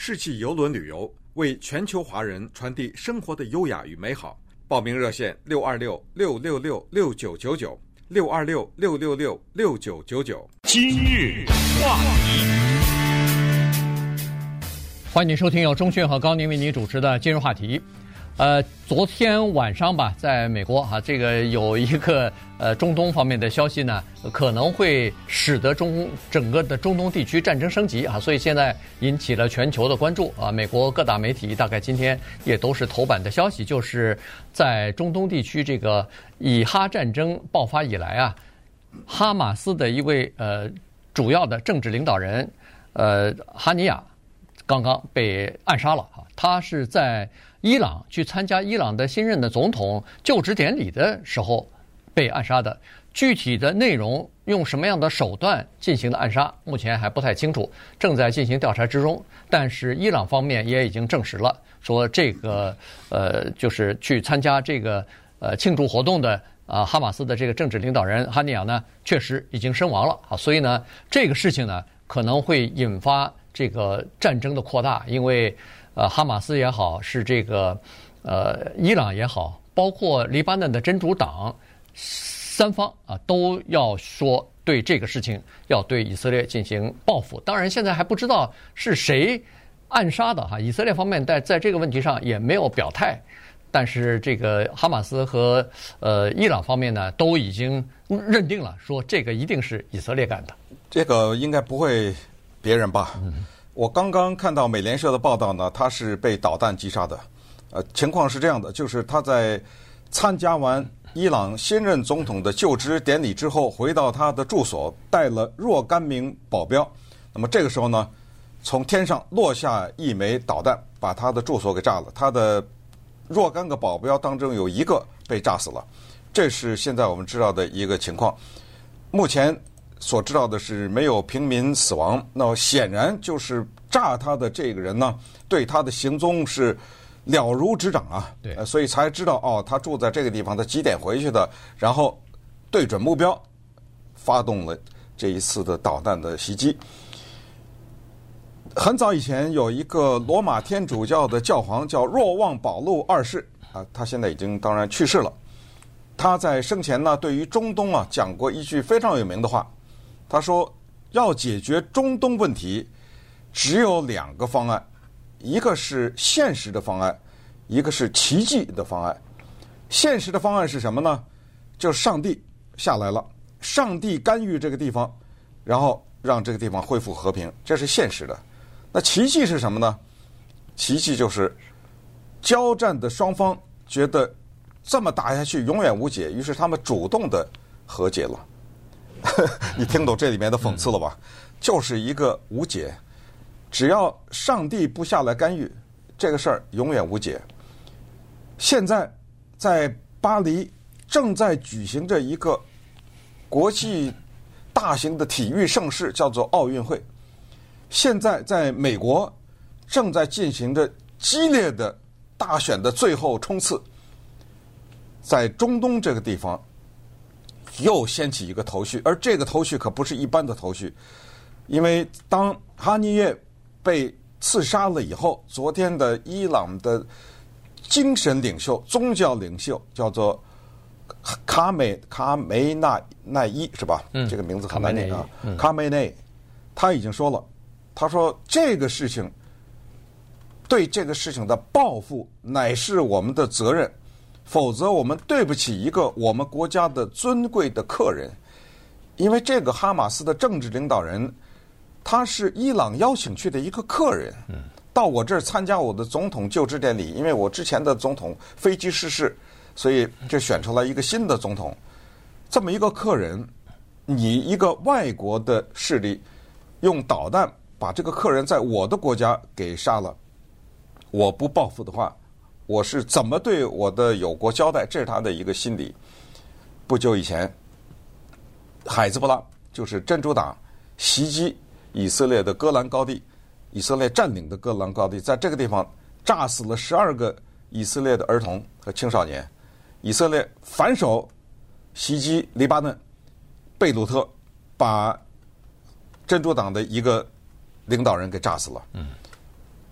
世纪邮轮旅游，为全球华人传递生活的优雅与美好。报名热线626-666-6999，626-666-6999。 今日话题， 欢迎您收听由钟迅和高宁为您主持的今日话题。昨天晚上吧，在美国这个有一个中东方面的消息呢，可能会使得整个的中东地区战争升级所以现在引起了全球的关注美国各大媒体大概今天也都是头版的消息，就是在中东地区这个以哈战争爆发以来哈马斯的一位主要的政治领导人哈尼亚刚刚被暗杀了他是在伊朗去参加伊朗的新任的总统就职典礼的时候被暗杀的，具体的内容用什么样的手段进行的暗杀，目前还不太清楚，正在进行调查之中。但是伊朗方面也已经证实了，说这个就是去参加这个庆祝活动的哈马斯的这个政治领导人哈尼亚呢，确实已经身亡了所以呢，这个事情呢可能会引发这个战争的扩大，因为哈马斯也好，是这个伊朗也好，包括黎巴嫩的真主党，三方都要说对这个事情要对以色列进行报复。当然现在还不知道是谁暗杀的以色列方面在这个问题上也没有表态，但是这个哈马斯和伊朗方面呢都已经认定了，说这个一定是以色列干的。 这个应该不会别人吧？我刚刚看到美联社的报道呢，他是被导弹击杀的。情况是这样的，就是他在参加完伊朗新任总统的就职典礼之后，回到他的住所，带了若干名保镖。那么这个时候呢，从天上落下一枚导弹，把他的住所给炸了。他的若干个保镖当中有一个被炸死了。这是现在我们知道的一个情况。目前所知道的是没有平民死亡，那显然就是炸他的这个人呢，对他的行踪是了如指掌对， 所以才知道他住在这个地方，他几点回去的，然后对准目标发动了这一次的导弹的袭击。很早以前有一个罗马天主教的教皇叫若望保禄二世他现在已经当然去世了。他在生前呢，对于中东讲过一句非常有名的话。他说要解决中东问题只有两个方案，一个是现实的方案，一个是奇迹的方案。现实的方案是什么呢？就是上帝下来了，上帝干预这个地方，然后让这个地方恢复和平，这是现实的。那奇迹是什么呢？奇迹就是交战的双方觉得这么打下去永远无解，于是他们主动的和解了。你听懂这里面的讽刺了吧？就是一个无解，只要上帝不下来干预，这个事儿永远无解。现在在巴黎正在举行着一个国际大型的体育盛事，叫做奥运会。现在在美国正在进行着激烈的大选的最后冲刺。在中东这个地方又掀起一个头绪，而这个头绪可不是一般的头绪，因为当哈尼耶被刺杀了以后，昨天的伊朗的精神领袖、宗教领袖叫做卡梅奈伊是吧？这个名字很难念卡梅内，他已经说了，他说这个事情对这个事情的报复乃是我们的责任。否则我们对不起一个我们国家的尊贵的客人。因为这个哈马斯的政治领导人他是伊朗邀请去的一个客人，到我这儿参加我的总统就职典礼。因为我之前的总统飞机失事，所以这选出来一个新的总统。这么一个客人，你一个外国的势力用导弹把这个客人在我的国家给杀了，我不报复的话，我是怎么对我的友国交代？这是他的一个心理。不久以前，海兹布拉就是真主党袭击以色列的戈兰高地，以色列占领的戈兰高地，在这个地方炸死了12个以色列的儿童和青少年。以色列反手袭击黎巴嫩贝鲁特，把真主党的一个领导人给炸死了。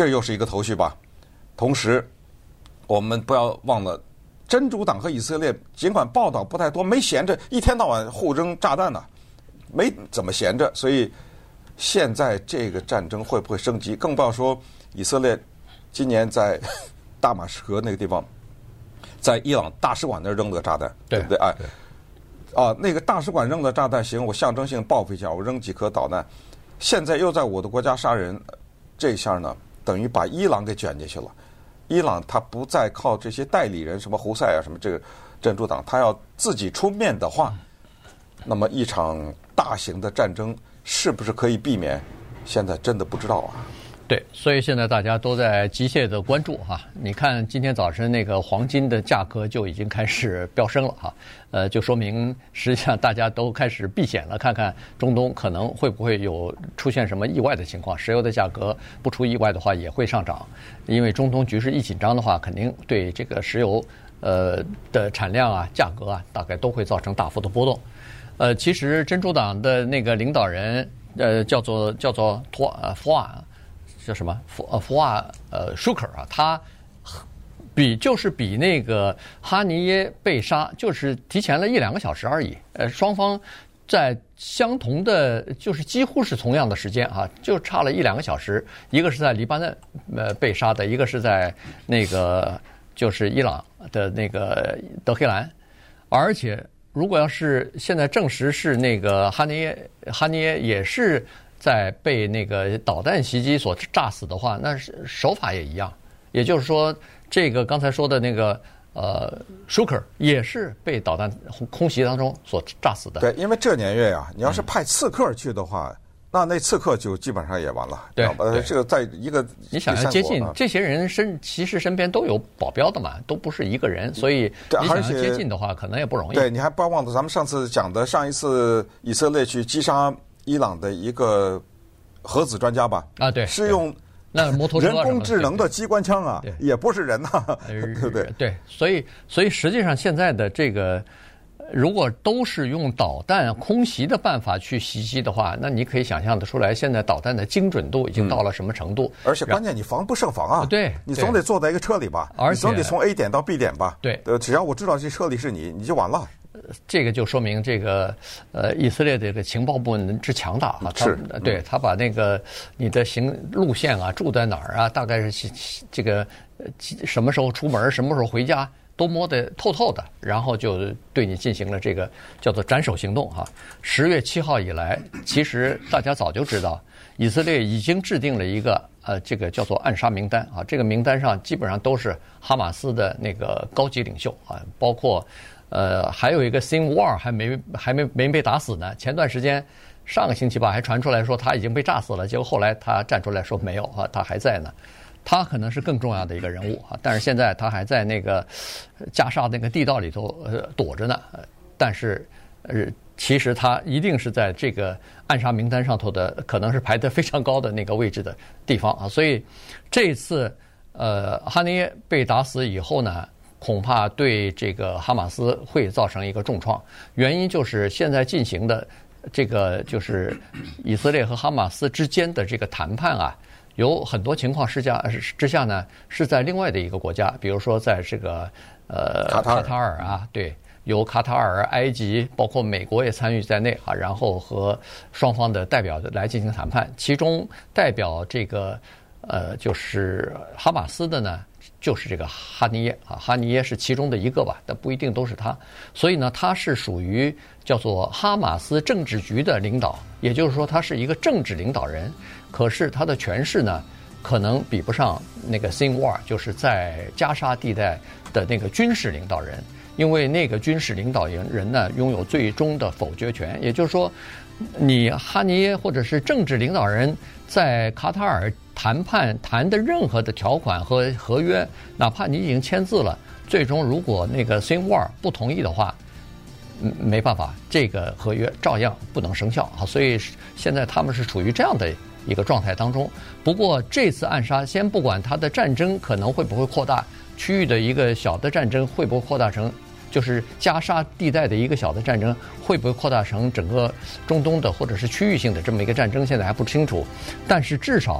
这又是一个头绪吧。同时，我们不要忘了，真主党和以色列尽管报道不太多，没闲着，一天到晚互扔炸弹呢，没怎么闲着。所以现在这个战争会不会升级？更不要说以色列今年在大马士革那个地方，在伊朗大使馆那儿扔了个炸弹，对不对？哎，那个大使馆扔的炸弹，行，我象征性报复一下，我扔几颗导弹。现在又在我的国家杀人，这下呢，等于把伊朗给卷进去了。伊朗他不再靠这些代理人，什么胡塞啊，什么这个真主党，他要自己出面的话，那么一场大型的战争是不是可以避免？现在真的不知道啊。 对，所以现在大家都在急切的关注哈。你看今天早晨那个黄金的价格就已经开始飙升了哈，就说明实际上大家都开始避险了，看看中东可能会不会有出现什么意外的情况。石油的价格不出意外的话也会上涨，因为中东局势一紧张的话，肯定对这个石油的产量啊、价格啊，大概都会造成大幅的波动。其实真主党的那个领导人叫做福瓦。叫什么福瓦舒克啊，他比那个哈尼耶被杀就是提前了1-2个小时而已。双方在相同的，就是几乎是同样的时间啊，就差了1-2个小时。一个是在黎巴嫩被杀的，一个是在那个就是伊朗的那个德黑兰。而且如果要是现在证实是那个哈尼耶也是在被那个导弹袭击所炸死的话，那手法也一样。也就是说，这个刚才说的那个舒克也是被导弹空袭当中所炸死的。 对，因为这年月啊，你要是派刺客去的话，那刺客就基本上也完了。 对， 这个在一个你想要接近这些人其实身边都有保镖的嘛，都不是一个人，所以你想要接近的话，可能也不容易。 对，你还不要忘了咱们上次讲的，上一次以色列去击杀伊朗的一个核子专家吧？ 啊，对， 是用那摩托车人工智能的机关枪啊，也不是人呐，对不对？ 对，所以实际上现在的这个，如果都是用导弹空袭的办法去袭击的话，那你可以想象得出来，现在导弹的精准度已经到了什么程度。 而且关键你防不胜防啊！ 对， 你总得坐在一个车里吧，你总得从 A 点到 B 点吧。 对， 只要我知道这车里是你就完了。 这个就说明这个以色列的这个情报部门之强大啊！ 是， 对他把那个你的路线啊、住在哪儿啊、大概是这个什么时候出门、什么时候回家都摸得透透的，然后就对你进行了这个叫做斩首行动哈。10月7号以来，其实大家早就知道，以色列已经制定了一个这个叫做暗杀名单啊。这个名单上基本上都是哈马斯的那个高级领袖啊，包括。还有一个 Sinwar 还没被打死呢。前段时间，上个星期吧，还传出来说他已经被炸死了。结果后来他站出来说没有啊，他还在呢。他可能是更重要的一个人物啊，但是现在他还在那个加沙那个地道里头躲着呢。但是其实他一定是在这个暗杀名单上头的，可能是排得非常高的那个位置的地方啊。所以这次哈尼耶被打死以后呢，恐怕对这个哈马斯会造成一个重创，原因就是现在进行的这个就是以色列和哈马斯之间的这个谈判啊，有很多情况之下呢，是在另外的一个国家，比如说在这个卡塔尔啊，对，由卡塔尔、埃及，包括美国也参与在内啊，然后和双方的代表来进行谈判，其中代表这个就是哈马斯的呢。就是这个哈尼耶啊，哈尼耶是其中的一个吧，但不一定都是他。所以呢，他是属于叫做哈马斯政治局的领导，也就是说他是一个政治领导人。可是他的权势呢，可能比不上那个 Sinwar， 就是在加沙地带的那个军事领导人，因为那个军事领导人呢拥有最终的否决权。也就是说，你哈尼耶或者是政治领导人在卡塔尔谈判谈的任何的条款和合约，哪怕你已经签字了，最终如果那个 Sinwar 不同意的话，没办法，这个合约照样不能生效啊。所以现在他们是处于这样的一个状态当中。不过这次暗杀，先不管它的战争可能会不会扩大，区域的一个小的战争会不会扩大成，就是加沙地带的一个小的战争会不会扩大成整个中东的或者是区域性的这么一个战争，现在还不清楚。但是至少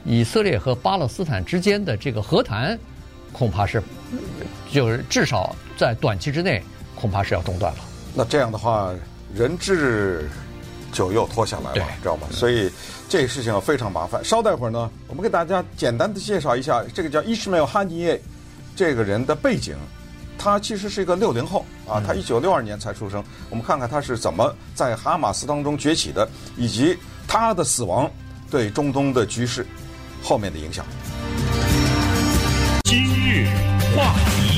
以色列和巴勒斯坦之间的这个和谈，恐怕是就是至少在短期之内恐怕是要中断了。 那这样的话，人质就又拖下来了，知道吗？所以这个事情非常麻烦。稍待会儿呢，我们给大家简单的介绍一下这个叫伊什梅尔·哈尼耶这个人的背景。他其实是一个60后啊，他1962年才出生。我们看看他是怎么在哈马斯当中崛起的，以及他的死亡对中东的局势后面的影响。 今日话题，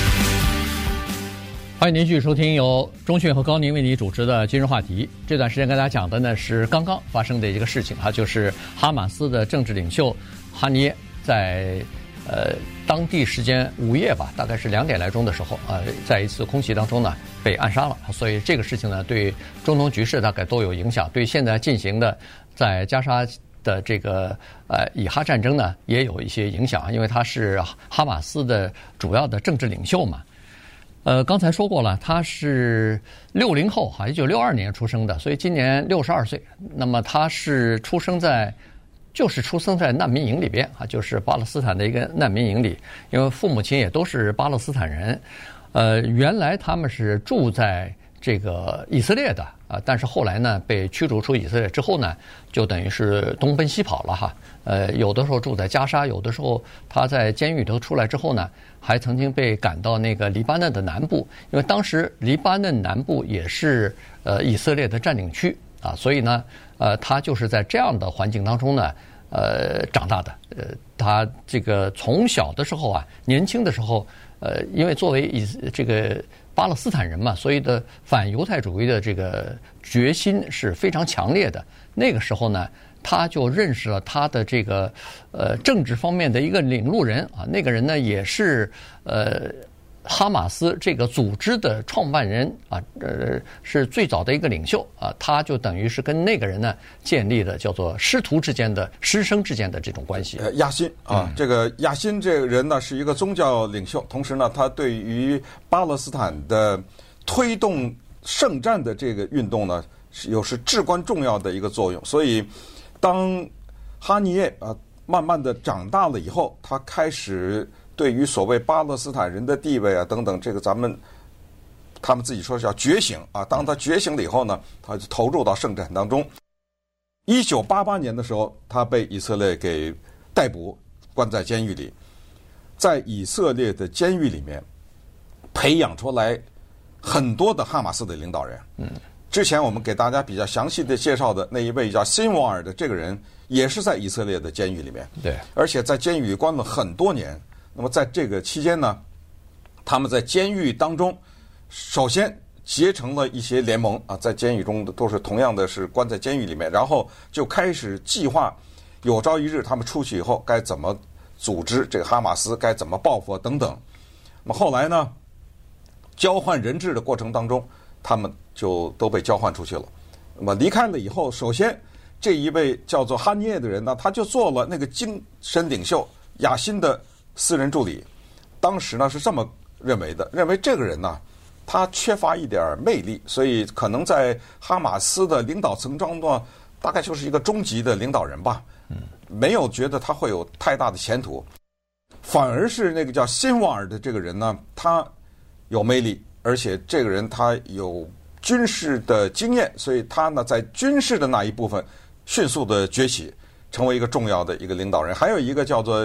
欢迎您继续收听由钟迅和高宁为你主持的今日话题。这段时间跟大家讲的呢是刚刚发生的一个事情啊，就是哈马斯的政治领袖哈尼耶在当地时间午夜吧，大概是2点来钟的时候在一次空袭当中呢被暗杀了。所以这个事情呢对中东局势大概都有影响，对现在进行的在加沙的这个以哈战争呢也有一些影响，因为他是哈马斯的主要的政治领袖嘛。刚才说过了，他是60后1962年出生的，所以今年62岁。那么他是出生在难民营里边就是巴勒斯坦的一个难民营里，因为父母亲也都是巴勒斯坦人。原来他们是住在这个以色列的但是后来呢被驱逐出以色列之后呢，就等于是东奔西跑了有的时候住在加沙，有的时候他在监狱里头出来之后呢，还曾经被赶到那个黎巴嫩的南部，因为当时黎巴嫩南部也是以色列的占领区所以呢他就是在这样的环境当中呢长大的。他这个从小的时候年轻的时候因为作为这个巴勒斯坦人嘛，所以的反犹太主义的这个决心是非常强烈的。那个时候呢，他就认识了他的这个政治方面的一个领路人那个人呢也是哈马斯这个组织的创办人是最早的一个领袖他就等于是跟那个人呢建立了叫做师生之间的这种关系。 亚辛这个亚辛这个人呢是一个宗教领袖，同时呢他对于巴勒斯坦的推动圣战的这个运动呢是至关重要的一个作用。所以当哈尼耶慢慢的长大了以后，他开始对于所谓巴勒斯坦人的地位等等，这个他们自己说是叫觉醒当他觉醒了以后呢，他就投入到圣战当中。1988年的时候，他被以色列给逮捕，关在监狱里。在以色列的监狱里面，培养出来很多的哈马斯的领导人。之前我们给大家比较详细的介绍的那一位叫辛瓦尔的这个人，也是在以色列的监狱里面。 对， 而且在监狱里关了很多年。那么在这个期间呢，他们在监狱当中，首先结成了一些联盟在监狱中都是同样的是关在监狱里面，然后就开始计划有朝一日他们出去以后该怎么组织这个哈马斯，该怎么报复等等。那么后来呢，交换人质的过程当中，他们就都被交换出去了。那么离开了以后，首先这一位叫做哈尼耶的人呢，他就做了那个精神领袖亚辛的私人助理。当时呢是这么认为的，认为这个人呢他缺乏一点魅力，所以可能在哈马斯的领导层中呢，大概就是一个中级的领导人吧。没有觉得他会有太大的前途，反而是那个叫辛瓦尔的这个人呢，他有魅力，而且这个人他有军事的经验，所以他呢在军事的那一部分迅速的崛起，成为一个重要的一个领导人。还有一个叫做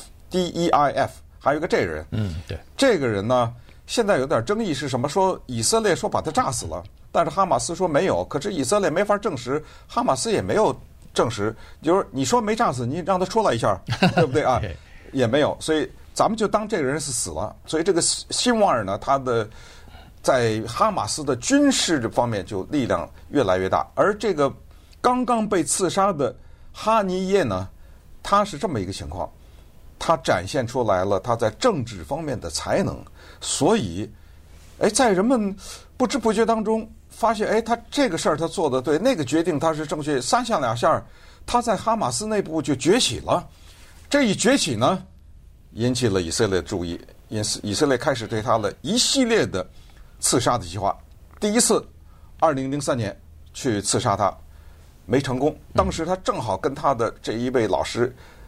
DEIF， 还有一个这个人， 对， 这个人呢现在有点争议是什么？说以色列说把他炸死了，但是哈马斯说没有，可是以色列没法证实，哈马斯也没有证实，就是你说没炸死，你让他出来一下，对不对啊？也没有，所以咱们就当这个人是死了。所以这个辛瓦尔呢，他的在哈马斯的军事这方面就力量越来越大。而这个刚刚被刺杀的哈尼耶呢，他是这么一个情况，他展现出来了他在政治方面的才能，所以在人们不知不觉当中发现，他这个事儿他做得对，那个决定他是正确，三下两下他在哈马斯内部就崛起了。这一崛起呢，引起了以色列的注意，以色列开始对他的一系列的刺杀的计划。第一次2003年去刺杀他没成功，当时他正好跟他的这一位老师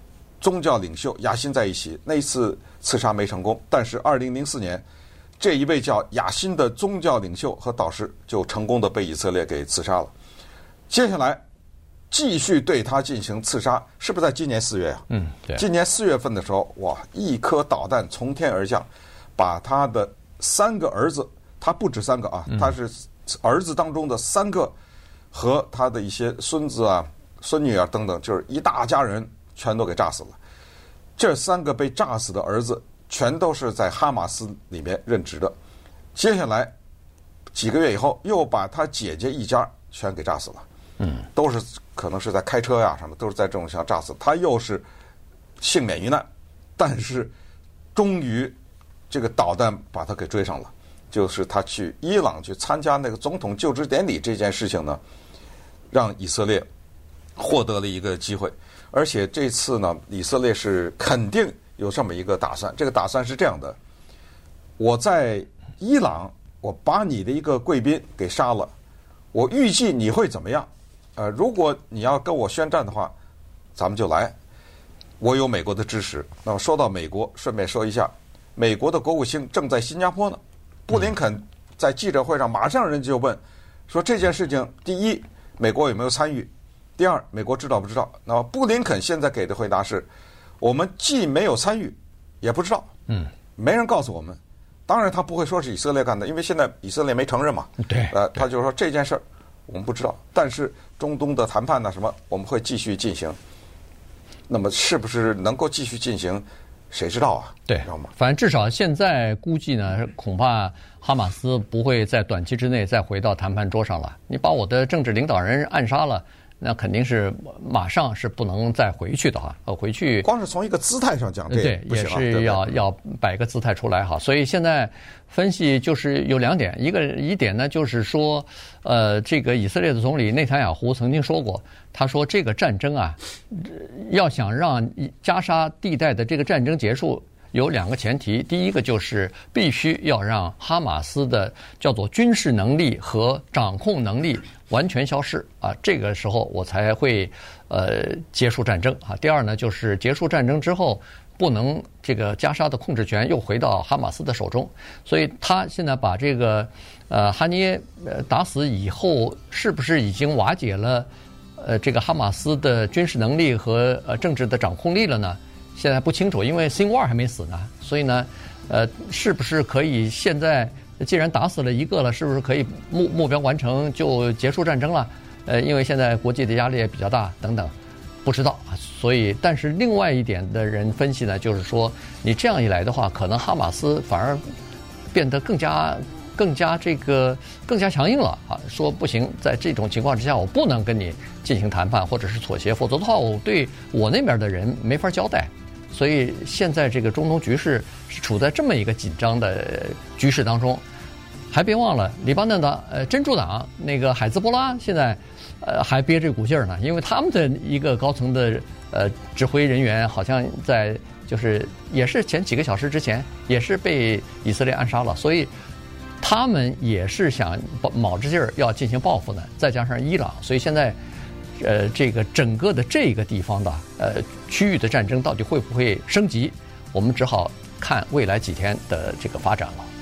宗教领袖雅辛在一起，那一次刺杀没成功，但是2004年，这一位叫雅辛的宗教领袖和导师就成功的被以色列给刺杀了。接下来继续对他进行刺杀，是不是在今年4月呀？ 对。 今年4月份的时候，哇，一颗导弹从天而降，把他的3个儿子，他不止3个啊，他是儿子当中的3个和他的一些孙子啊、孙女啊等等，就是一大家人全都给炸死了。这3个被炸死的儿子全都是在哈马斯里面任职的。接下来几个月以后，又把他姐姐一家全给炸死了。都是可能是在开车呀什么，都是在这种情况炸死。他又是幸免于难，但是终于这个导弹把他给追上了。就是他去伊朗去参加那个总统就职典礼这件事情呢，让以色列获得了一个机会。而且这次呢，以色列是肯定有这么一个打算。这个打算是这样的：我在伊朗，我把你的一个贵宾给杀了，我预计你会怎么样？如果你要跟我宣战的话，咱们就来。我有美国的支持。那么说到美国，顺便说一下，美国的国务卿正在新加坡呢。布林肯在记者会上马上人就问说，这件事情第一，美国有没有参与？第二，美国知道不知道？那么布林肯现在给的回答是，我们既没有参与，也不知道。没人告诉我们。当然他不会说是以色列干的，因为现在以色列没承认嘛。 对。 他就说这件事儿我们不知道，但是中东的谈判呢什么，我们会继续进行。那么是不是能够继续进行，谁知道啊？ 对， 知道吗？ 反正至少现在估计呢，恐怕哈马斯不会在短期之内再回到谈判桌上了。你把我的政治领导人暗杀了，那肯定是马上是不能再回去的哈。回去光是从一个姿态上讲， 对，也是要摆个姿态出来哈。所以现在分析就是有2点，一点呢就是说，这个以色列的总理内塔尼亚胡曾经说过，他说这个战争啊，要想让加沙地带的这个战争结束，有2个前提。第一个就是必须要让哈马斯的叫做军事能力和掌控能力完全消失啊，这个时候我才会结束战争啊。第二呢，就是结束战争之后，不能这个加沙的控制权又回到哈马斯的手中。所以他现在把这个哈尼耶打死以后，是不是已经瓦解了这个哈马斯的军事能力和政治的掌控力了呢？现在不清楚，因为辛瓦尔还没死呢。所以呢，是不是可以现在既然打死了1个了，是不是可以目标完成就结束战争了？因为现在国际的压力也比较大，等等，不知道啊。所以，但是另外一点的人分析呢，就是说，你这样一来的话，可能哈马斯反而变得更加强硬了啊！说不行，在这种情况之下，我不能跟你进行谈判或者是妥协，否则的话，我对我那边的人没法交代。所以现在这个中东局势是处在这么一个紧张的局势当中。还别忘了，黎巴嫩的真主党那个海兹波拉现在还憋着股劲儿呢，因为他们的一个高层的指挥人员好像在就是也是前几个小时之前也是被以色列暗杀了，所以他们也是想卯着劲儿要进行报复呢。再加上伊朗，所以现在这个整个的这个地方的区域的战争到底会不会升级，我们只好看未来几天的这个发展了。